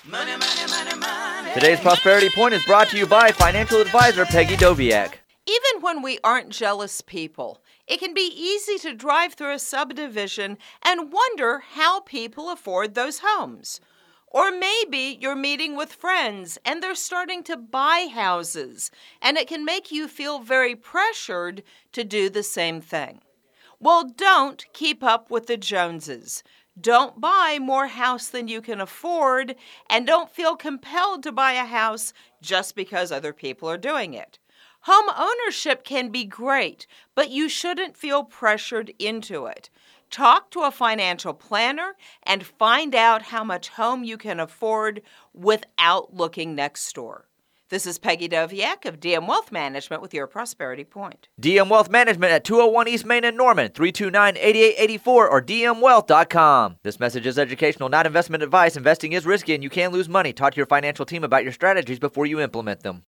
Money, money, money, money. Today's Prosperity Point is brought to you by financial advisor Peggy Doviak. Even when we aren't jealous people, it can be easy to drive through a subdivision and wonder how people afford those homes. Or maybe you're meeting with friends and they're starting to buy houses, and it can make you feel very pressured to do the same thing. Well, don't keep up with the Joneses. Don't buy more house than you can afford, and don't feel compelled to buy a house just because other people are doing it. Home ownership can be great, but you shouldn't feel pressured into it. Talk to a financial planner and find out how much home you can afford without looking next door. This is Peggy Doviak of DM Wealth Management with your Prosperity Point. DM Wealth Management at 201 East Main in Norman, 329-8884 or dmwealth.com. This message is educational, not investment advice. Investing is risky and you can lose money. Talk to your financial team about your strategies before you implement them.